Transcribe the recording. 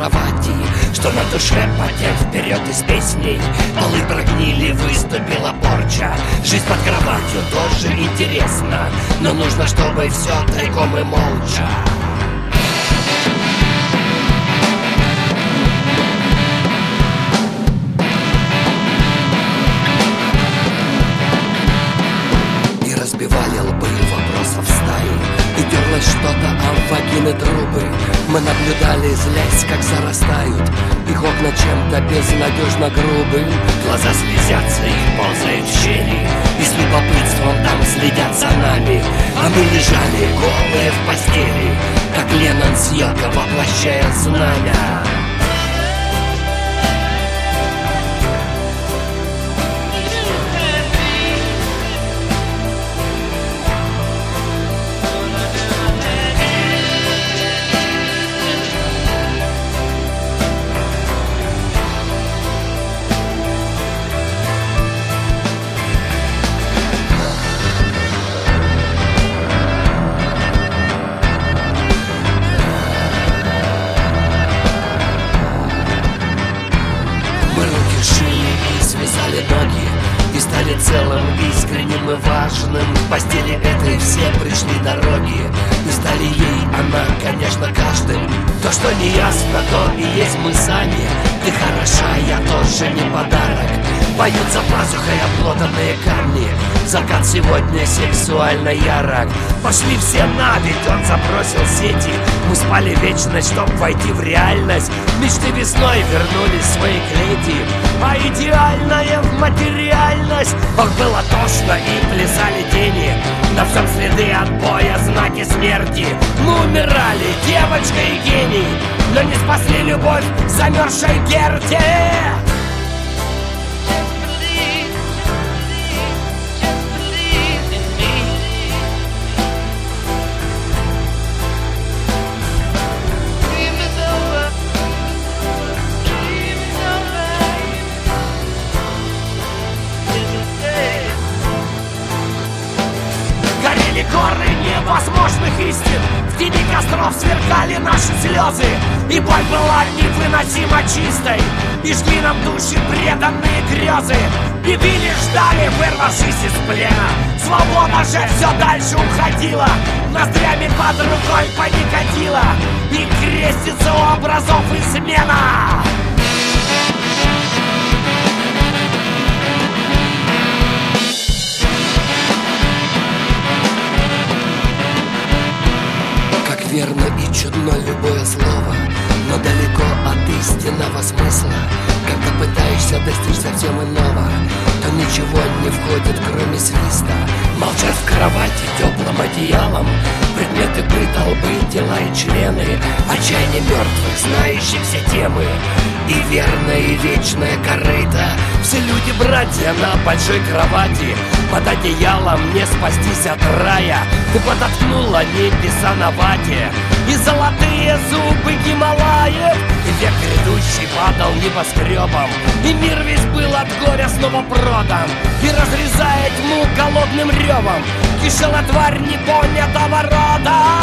кровати, что на душе потек вперед из песней. Полы прогнили, выступила порча. Жизнь под кроватью тоже интересно, но нужно, чтобы все тайком и молча. И разбивали лбы вопросов стаи, и дерлось что-то о вагины трубы. Мы наблюдали, злясь, как зарастают их окна чем-то безнадежно грубым. Глаза слезятся и ползают в щели, и с любопытством там следят за нами. А мы лежали голые в постели, как Леннон с Йоко, воплощая знамя. Ноги и стали целым, искренним и важным. В постели этой все пришли дороги, и стали ей она, конечно, каждым. То, что не ясно, то и есть мы сами. Ты хороша, я тоже не подарок. Поют за пазухой обглоданные камни. Закат сегодня сексуально ярок. Пошли все на, ведь он забросил сети. Мы спали вечность, чтоб войти в реальность. Мечты весной вернулись в свои клети, а идеальная в материальность. Ох, было тошно и плясали тени. На всем следы отбоя, знаки смерти. Мы умирали, девочка и гений, но не спасли любовь замерзшей Герти. Горы невозможных истин, в тени костров сверкали наши слезы, и боль была невыносимо чистой, и жгли нам души преданные грезы. И били, ждали, вырвавшись из плена. Свобода же все дальше уходила, ноздрями под рукой поникотила, и крестится у образов измена. Верно и чудно любое слово, но далеко от истинного смысла. Когда пытаешься достичь совсем иного, то ничего не входит, кроме свиста. Молчат в кровати теплым одеялом предметы быта, лбы, тела и члены. Отчаяние мертвых, знающих все темы, и верное и вечное корыто. Все люди братья на большой кровати, под одеялом не спастись от рая. Ты подоткнула небеса на вате, и золотые зубы Гималаев. И век грядущий падал небоскребом, и мир весь был от горя снова продан. И разрезая тьму голодным ревом, кишела тварь непонятого рода.